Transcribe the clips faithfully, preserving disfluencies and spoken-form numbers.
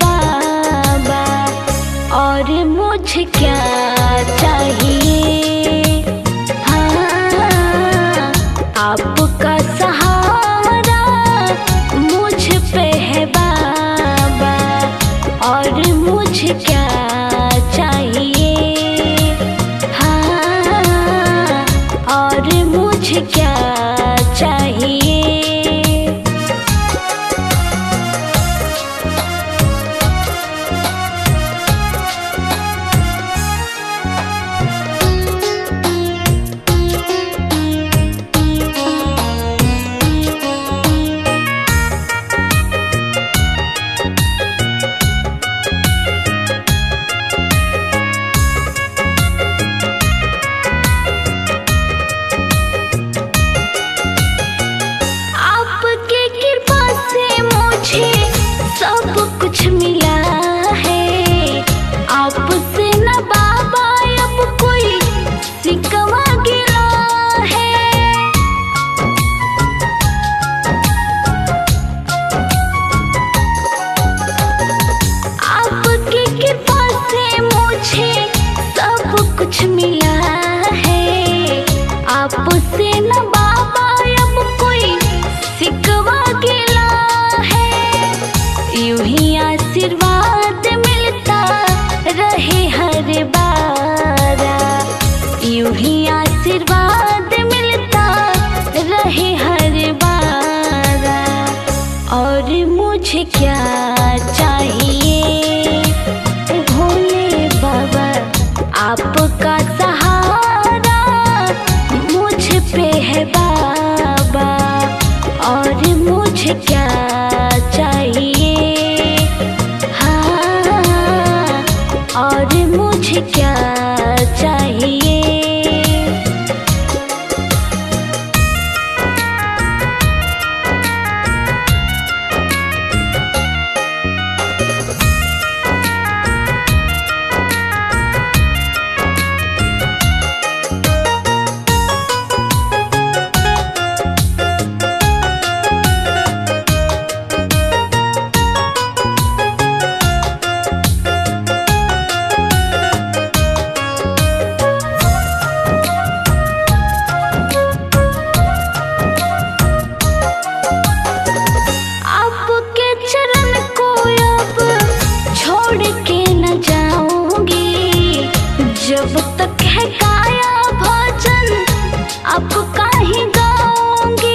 बाबा, और मुझे क्या चाहिए। हाँ, आपका सहारा मुझ पे है बाबा, और मुझे क्या चाहिए। हाँ, और मुझे क्या चाहिए। सब कुछ मिला है आपसे ना बाबा, अब कोई सिकवा गिला है। आपकी कृपा से मुझे सब कुछ मिला है आपसे ना बाबा, अब कोई सिकवा गिला है। यूं ही आशीर्वाद मिलता रहे हर बारा, यूं ही आशीर्वाद मिलता रहे हर बारा। और मुझे क्या चाहिए भोले बाबा, आपका सहारा मुझ पे है बाबा, और मुझे क्या चाहिए। हाँ, और मुझे क्या चाहिए। जब तक है काया भजन आपका ही गाऊंगी।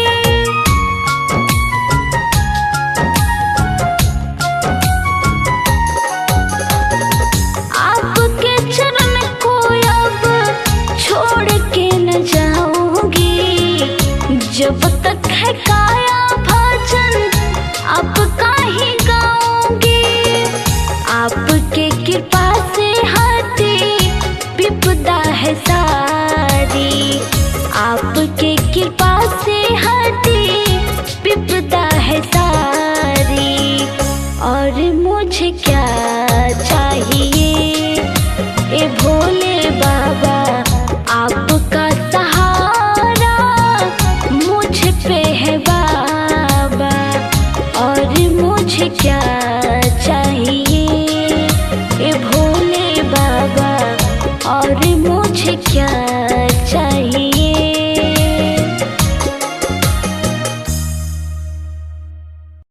आपके चरण को अब छोड़ के न जाऊंगी, जब तक है काया भजन आपका ही गाऊंगी। आपके कृपा से हटी विपदा है सारी, आपके कृपा से हटी विपदा है सारी। और मुझे क्या चाहिए ए भोले बाबा, आपका सहारा मुझ पे है बाबा, और मुझे क्या चाहिए ए भोले बाबा, और मुझे क्या